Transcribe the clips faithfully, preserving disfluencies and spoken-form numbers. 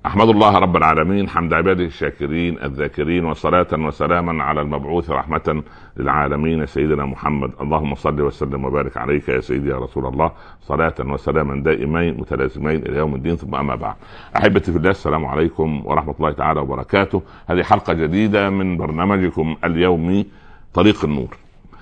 أحمد الله رب العالمين حمد عباده الشاكرين الذاكرين، وصلاة وسلاما على المبعوث رحمة للعالمين سيدنا محمد. اللهم صل وسلم وبارك عليك يا سيدي يا رسول الله، صلاة وسلاما دائمين متلازمين إلى يوم الدين. ثم أما بعد، أحبتي في الله، السلام عليكم ورحمة الله تعالى وبركاته. هذه حلقة جديدة من برنامجكم اليومي طريق النور.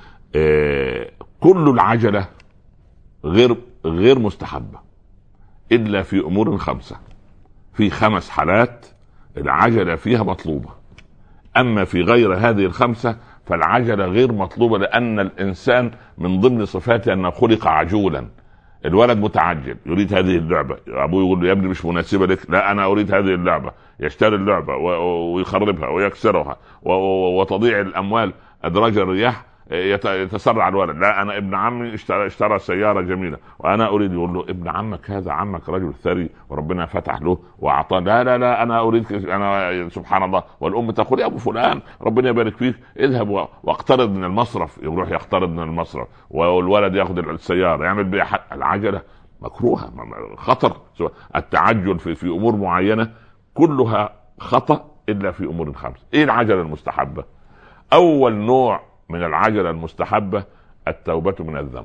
إيه كل العجلة غير غير مستحبة إلا في أمور خمسة. في خمس حالات العجلة فيها مطلوبة، أما في غير هذه الخمسة فالعجلة غير مطلوبة، لأن الإنسان من ضمن صفاته أنه خلق عجولا. الولد متعجل، يريد هذه اللعبة، أبوه يقول له يا ابني مش مناسبة لك، لا أنا أريد هذه اللعبة، يشتري اللعبة ويخربها ويكسرها وتضيع الأموال أدراج الرياح، يتسرع الولد، لا انا ابن عمي اشترى, اشترى سياره جميله وانا اريد. يقول له ابن عمك هذا عمك رجل ثري وربنا فتح له واعطاه، لا لا لا انا اريد، انا سبحان الله. والام تقول يا ابو فلان ربنا يبارك فيك اذهب واقترض من المصرف، يروح يقترض من المصرف والولد ياخذ السياره يعمل بها حق. العجله مكروهه، خطر. التعجل في, في امور معينه كلها خطأ الا في امور خمسه. ايه العجله المستحبه؟ اول نوع من العجلة المستحبة التوبة من الذنب.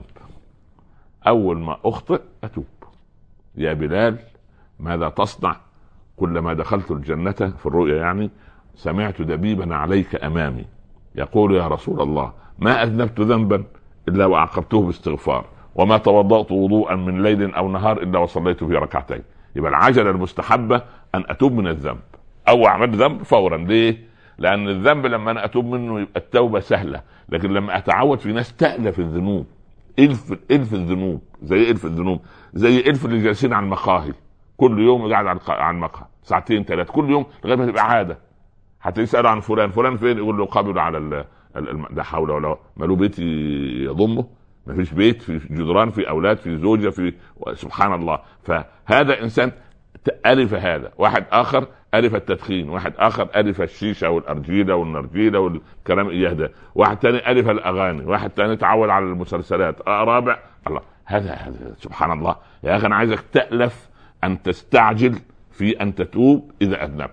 أول ما أخطئ أتوب. يا بلال ماذا تصنع؟ كلما دخلت الجنة، في الرؤيا يعني، سمعت دبيبا عليك أمامي يقول يا رسول الله ما أذنبت ذنبا إلا وعاقبته باستغفار، وما توضأت وضوءا من ليل أو نهار إلا وصليت في ركعتين. يبقى العجلة المستحبة أن أتوب من الذنب أو أعمل ذنب فورا. ليه؟ لأن الذنب لما أنا أتوب منه يبقى التوبة سهلة، لكن لما أتعود في ناس تألف الذنوب، إلف إلف الذنوب، زي إلف الذنوب زي إلف اللي جالسين على المقاهي كل يوم قاعد على المقهى ساعتين ثلاث كل يوم لغاية ما تبقى عادة. هتسأله عن فلان، فلان فين؟ يقول له قابله على ال لا حول ولا قوة. ماله بيت يضمه؟ ما فيش بيت، في جدران، في أولاد، في زوجة، في سبحان الله. فهذا إنسان ألف هذا. واحد آخر ألف التدخين، واحد آخر ألف الشيشة والأرجيلة والنرجيلة والكلام إياه ده، واحد تاني ألف الأغاني، واحد تاني تعود على المسلسلات، رابع الله. هذا هذا سبحان الله. يا أخي أنا عايزك تألف أن تستعجل في أن تتوب إذا أذنبت.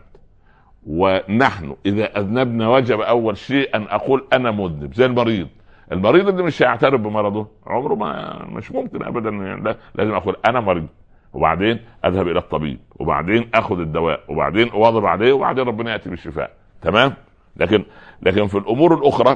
ونحن إذا أذنبنا وجب أول شيء أن أقول أنا مذنب. زي المريض، المريض اللي مش هيعترف بمرضه عمره ما، مش ممكن أبدا. لا، لازم أقول أنا مريض، وبعدين اذهب الى الطبيب، وبعدين اخذ الدواء، وبعدين اواظب عليه، وبعدين ربنا ياتي بالشفاء. تمام. لكن لكن في الامور الاخرى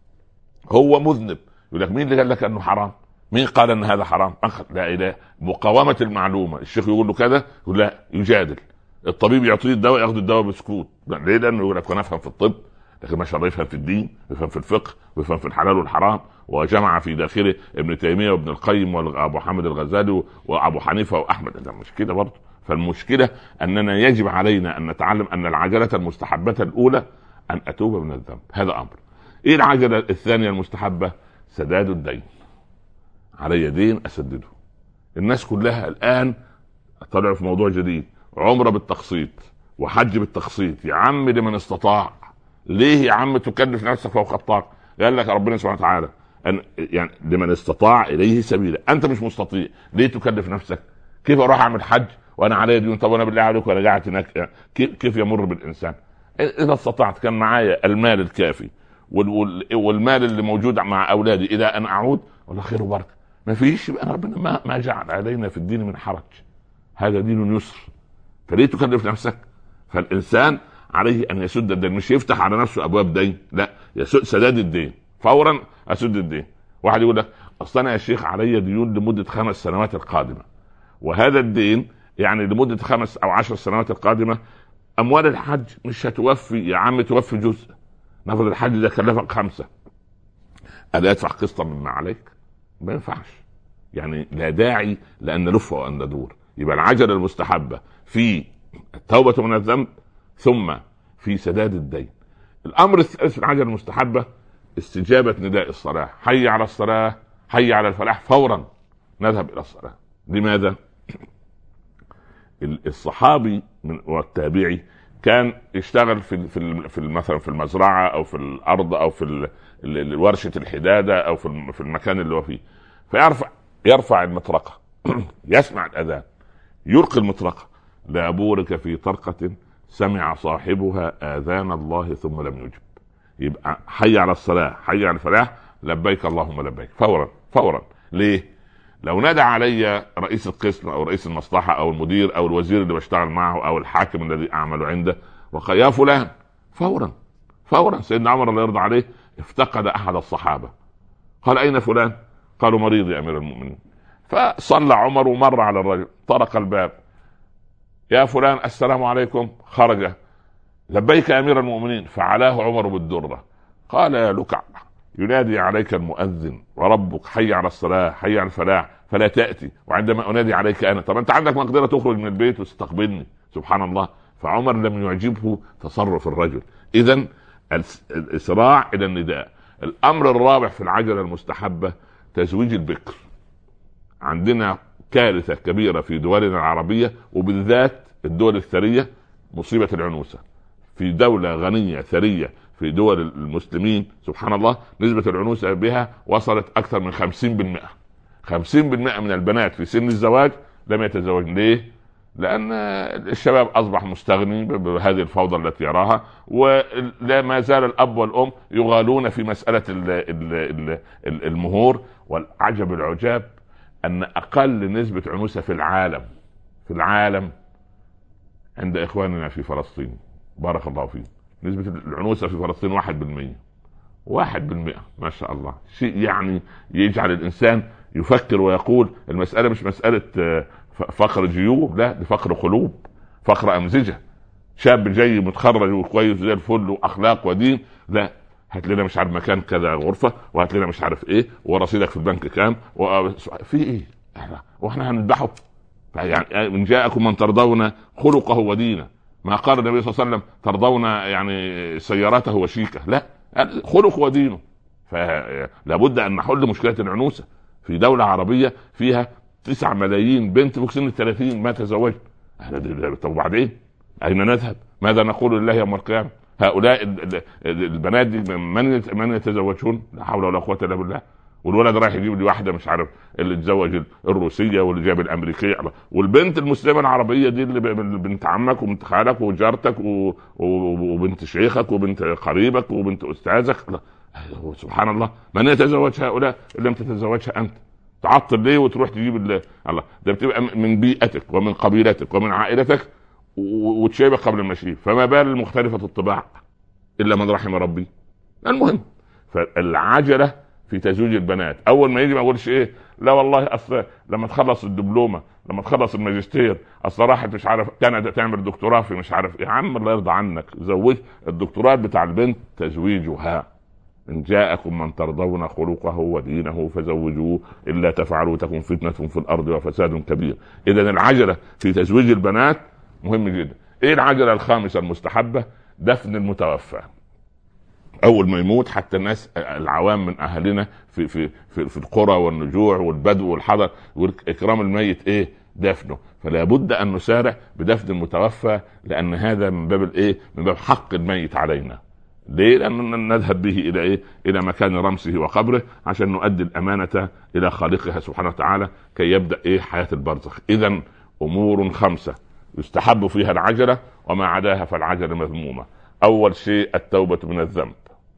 هو مذنب، يقول لك مين اللي قال لك انه حرام؟ مين قال ان هذا حرام؟ أخذ لا اله، مقاومه المعلومه. الشيخ يقول له كذا، يقول لا، يجادل. الطبيب يعطيه الدواء، ياخذ الدواء بسكوت. ليه؟ لانه يقول لك انا افهم في الطب، لكن ما شاء الله يفهم في الدين، يفهم في الفقه، ويفهم في الحلال والحرام. وجمع في داخله ابن تيمية وابن القيم وابو حامد الغزالي وابو حنيفة واحمد. ده مش كده برضه. فالمشكلة اننا يجب علينا ان نتعلم ان العجلة المستحبة الاولى ان اتوب من الذنب. هذا امر. ايه العجلة الثانية المستحبة؟ سداد الدين. علي دين اسدده. الناس كلها الان طلعوا في موضوع جديد، عمرة بالتقسيط وحج بالتقسيط. يا عم لمن استطاع. ليه يا عم تكلف نفسك فوق الطاقة؟ قال لك ربنا سبحانه وتعالى أن يعني لمن استطاع إليه سبيلا. أنت مش مستطيع، ليه تكلف نفسك؟ كيف أروح أعمل حج وأنا علي ديون؟ طب أنا بالله عليك وأنا قاعد هناك، كيف يمر بالإنسان؟ إذا استطعت، كان معايا المال الكافي والمال اللي موجود مع أولادي إلى أن أعود، والله خير وبركة. ما فيش، يبقى ربنا ما, ما جعل علينا في الدين من حرج، هذا دين يسر. فليه تكلف نفسك؟ فالإنسان عليه أن يسد الدين، مش يفتح على نفسه أبواب دين، لا، يسد سداد الدين فورا. أسد الدين. واحد يقول لك أصلا أنا يا شيخ علي ديون لمدة خمس سنوات القادمة، وهذا الدين يعني لمدة خمس أو عشر سنوات القادمة. أموال الحج مش هتوفي يا عم، توفي جزء. نفرض الحج ده كلفك خمسة، ألا يدفع قسطا مما عليك؟ ما ينفعش. يعني لا داعي لأن نلف وأن ندور. يبقى العجلة المستحبة في التوبة من الذنب، ثم في سداد الدين. الامر الثالث في العجلة المستحبة استجابة نداء الصلاة. حي على الصلاة، حي على الفلاح، فورا نذهب الى الصلاة. لماذا؟ الصحابي من والتابعي كان يشتغل في في في مثلا في المزرعة او في الارض او في ورشة الحدادة او في في المكان اللي هو فيه، فيرفع يرفع المطرقة يسمع الاذان، يلقي المطرقة، لا بورك في طرقة سمع صاحبها آذان الله ثم لم يجب. يبقى حي على الصلاة حي على الفلاح لبيك اللهم لبيك فورا فورا. ليه؟ لو نادى علي رئيس القسم او رئيس المصلحة او المدير او الوزير اللي بشتغل معه او الحاكم الذي اعمل عنده وقال يا فلان، فورا فورا. سيدنا عمر الله يرضى عليه افتقد احد الصحابة، قال اين فلان؟ قالوا مريض يا امير المؤمنين. فصلى عمر ومر على الرجل، طرق الباب، يا فلان السلام عليكم. خرج، لبيك يا امير المؤمنين. فعلاه عمر بالدرة، قال يا لكع، ينادي عليك المؤذن وربك حي على الصلاة حي على الفلاح فلا تأتي، وعندما انادي عليك انا، طب انت عندك مقدرة تخرج من البيت وتستقبلني؟ سبحان الله. فعمر لم يعجبه تصرف الرجل. اذن الاسراع الى النداء. الامر الرابع في العجلة المستحبة تزويج البكر. عندنا كارثة كبيرة في دولنا العربية وبالذات الدول الثرية، مصيبة العنوسة. في دولة غنية ثرية في دول المسلمين سبحان الله نسبة العنوسة بها وصلت أكثر من خمسين بالمئة. خمسين بالمئة من البنات في سن الزواج لم يتزوج. ليه؟ لأن الشباب أصبح مستغني بهذه الفوضى التي يراها، ولا ما زال الأب والأم يغالون في مسألة المهور. والعجب العجاب أن أقل نسبة عنوسة في العالم في العالم عند إخواننا في فلسطين، بارك الله فيهم. نسبة العنوسة في فلسطين واحد بالمئة. واحد بالمئة ما شاء الله. شيء يعني يجعل الإنسان يفكر ويقول المسألة مش مسألة فقر جيوب، لا، دي فقر قلوب، فقر أمزجة. شاب جاي متخرج وكويس زي الفل وأخلاق ودين، لا، هات لنا مش عارف مكان كذا غرفة، وهات لنا مش عارف ايه، ورصيدك في البنك كام، في ايه واحنا هنذبحه؟ يعني من جاءكم من ترضون خلقه ودينه. ما قال النبي صلى الله عليه وسلم ترضون يعني سيارته وشيكه، لا، خلقه ودينه. فلا بد ان نحل مشكله العنوسه في دوله عربيه فيها تسعة ملايين بنت فوق سن الثلاثين ما تزوجت. طب وبعدين اين نذهب؟ ماذا نقول لله يوم القيامه؟ هؤلاء البنات دي من من يتزوجون؟ لا حول ولا قوه الا بالله. والولد رايح يجيب لي واحده مش عارف اللي تزوج الروسيه واللي جاب الامريكيه، والبنت المسلمه العربيه دي اللي بنت عمك وبنت خالك وجارتك وبنت شيخك وبنت قريبك وبنت استاذك. سبحان الله. من يتزوج هؤلاء؟ لم تتزوجها انت. تعطل ليه وتروح تجيب الله؟ ده بتبقى من بيئتك ومن قبيلتك ومن عائلتك وتشيبك قبل المشيب، فما بال المختلفة الطباع إلا من رحم ربي. المهم، فالعجلة في تزويج البنات. أول ما يجي ما أقولش إيه، لا والله أصل لما تخلص الدبلومة لما تخلص الماجستير أصل راحت مش عارف كندا تعمل دكتوراه في مش عارف إيه. يا عم الله يرضى عنك، زوج الدكتوراه بتاع البنت تزويجها. إن جاءكم من ترضون خلقه ودينه فزوجوه إلا تفعلوا تكن فتنة في الأرض وفساد كبير. إذن العجلة في تزويج البنات مهم جدا. ايه العجلة الخامسة المستحبة؟ دفن المتوفى اول ما يموت، حتى الناس العوام من اهلنا في في في, في القرى والنجوع والبدو والحضر واكرام الميت ايه؟ دفنه. فلا بد ان نسارع بدفن المتوفى، لان هذا من باب الايه؟ من باب حق الميت علينا. ليه؟ لأن نذهب به إلى إيه؟ إلى مكان رمسه وقبره عشان نؤدي الأمانة إلى خالقها سبحانه وتعالى كي يبدأ إيه؟ حياة البرزخ. إذن أمور خمسة يستحب فيها العجلة، وما عداها فالعجلة مذمومة. أول شيء التوبة من الذنب،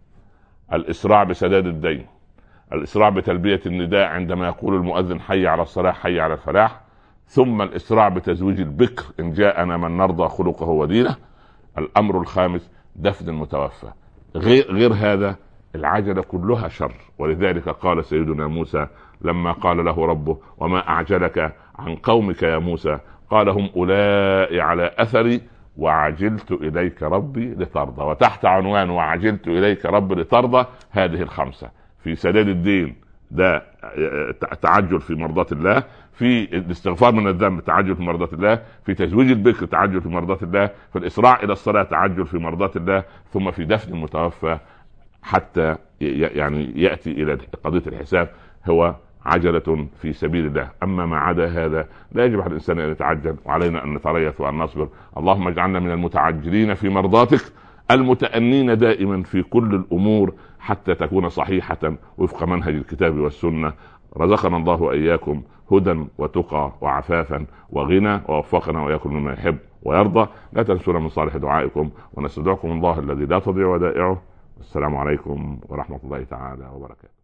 الإسراع بسداد الدين، الإسراع بتلبية النداء عندما يقول المؤذن حي على الصلاة حي على الفلاح، ثم الإسراع بتزويج البكر إن جاءنا من نرضى خلقه ودينه. الأمر الخامس دفن المتوفى. غير, غير هذا العجلة كلها شر. ولذلك قال سيدنا موسى لما قال له ربه وما أعجلك عن قومك يا موسى؟ قال هم أولئك على أثري وعجلت إليك ربي لترضى. وتحت عنوان وعجلت إليك ربي لترضى هذه الخمسة: في سداد الدين ده تعجل في مرضاة الله، في الاستغفار من الذنب تعجل في مرضاة الله، في تزويج البكر تعجل في مرضاة الله، في الإسراع إلى الصلاة تعجل في مرضاة الله، ثم في دفن المتوفى حتى يعني يأتي إلى قضية الحساب هو عجلة في سبيل الله. أما ما عدا هذا لا يجب على الإنسان أن يتعجل، وعلينا أن نتريث وأن نصبر. اللهم اجعلنا من المتعجلين في مرضاتك المتأنين دائما في كل الأمور حتى تكون صحيحة وفق منهج الكتاب والسنة. رزقنا الله وإياكم هدى وتقى وعفافا وغنى، ووفقنا وإياكم مما يحب. ويرضى. لا تنسونا من صالح دعائكم، ونستودعكم الله الذي لا تضيع ودائعه. السلام عليكم ورحمة الله تعالى وبركاته.